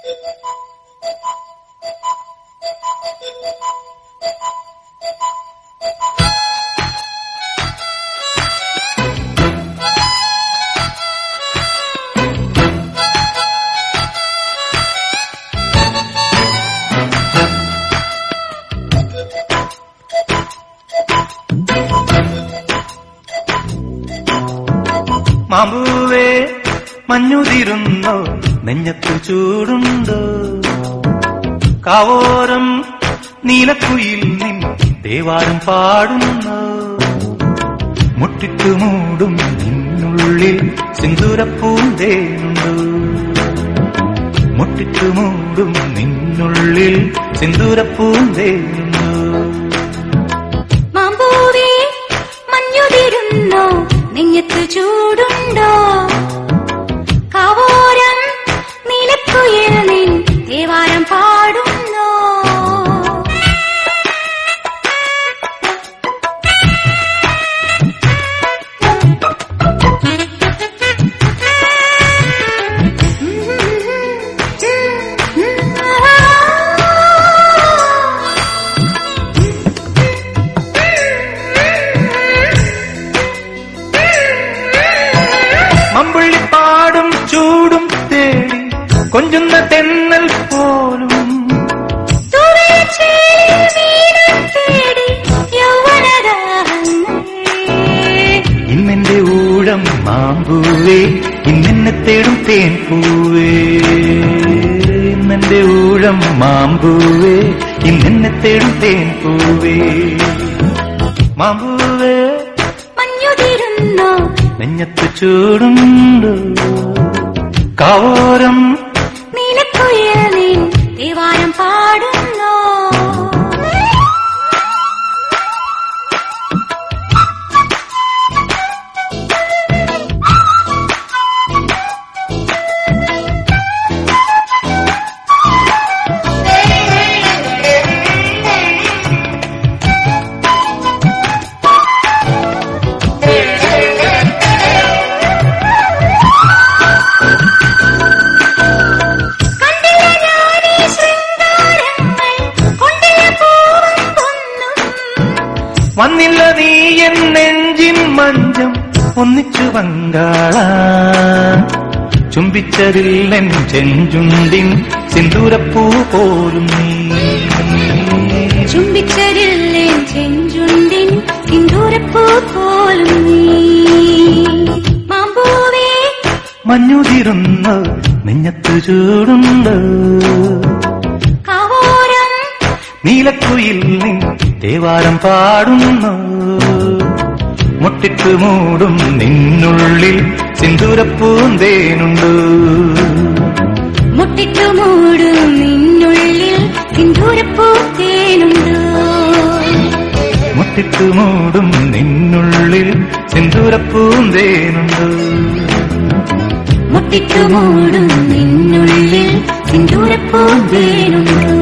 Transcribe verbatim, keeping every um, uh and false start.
മാമ്പൂവേ മഞ്ഞുതിരുന്നോ നെഞ്ഞത്തു ചൂടുണ്ടോ കാവോരം നീലക്കുയിൽ നിൻ തേവാരം പാടുന്നോ മുട്ടിട്ടു മൂടും നിന്നുള്ളിൽ സിന്ദൂരപ്പൂന്തേനുണ്ടോ മുട്ടിട്ടു മൂടും നിന്നുള്ളിൽ സിന്ദൂരപ്പൂന്തേനുണ്ടോ മാമ്പൂവേ മഞ്ഞുതിരുന്നോ നെഞ്ഞത്തു ചൂടുണ്ടോ കാവോരം നീലക്കുയിൽ നിൻ തേവാരം പാടുന്നോ മമ്പുള്ളിപ്പാടും ചൂടും തേടി കൊഞ്ചുന്ന തെന്നൽ പോലും ഇന്നെന്റെ ഊഴം മാമ്പൂവേ ഇന്നെന്നെ തേടും തേൻ പൂവേ ഇന്നെന്റെ ഊഴം മാമ്പൂവേ ഇന്നെന്നെ തേടും തേൻ പൂവേ മാമ്പൂവേ മഞ്ഞുതിരുന്നോ നെഞ്ഞത്ത് ചൂടുണ്ടോ കാവോരം നീലക്കുയിൽ നിൻ തേവാരം പാടുന്നോ വന്നില്ല നീ എൻ നെഞ്ചിൻ മഞ്ചം ഒന്നിച്ചു വങ്കാള ചുംബിച്ചതില്ലെൻ ചെഞ്ചുണ്ടിൻ സിന്ദൂരപ്പൂ പോലും നീ ചുംബിച്ചതില്ലെൻ ചെഞ്ചുണ്ടിൻ സിന്ദൂരപ്പൂ പോലും നീ മാമ്പൂവേ മഞ്ഞുതിരുന്നോ നെഞ്ഞത്തു ചൂടുണ്ടോ കാവോരം നീലക്കുയിൽ നിൻ തേവാരം പാടുന്നു മുട്ടിട്ടു മൂടും നിന്നുള്ളിൽ സിന്ദൂരപ്പൂന്തേനുണ്ടോ മുട്ടിട്ടു മൂടും നിന്നുള്ളിൽ സിന്ദൂരപ്പൂന്തേനുണ്ടോ മുട്ടിട്ടു മൂടും നിന്നുള്ളിൽ സിന്ദൂരപ്പൂന്തേനുണ്ടോ മുട്ടിട്ടു മൂടും നിന്നുള്ളിൽ സിന്ദൂരപ്പൂന്തേനുണ്ടോ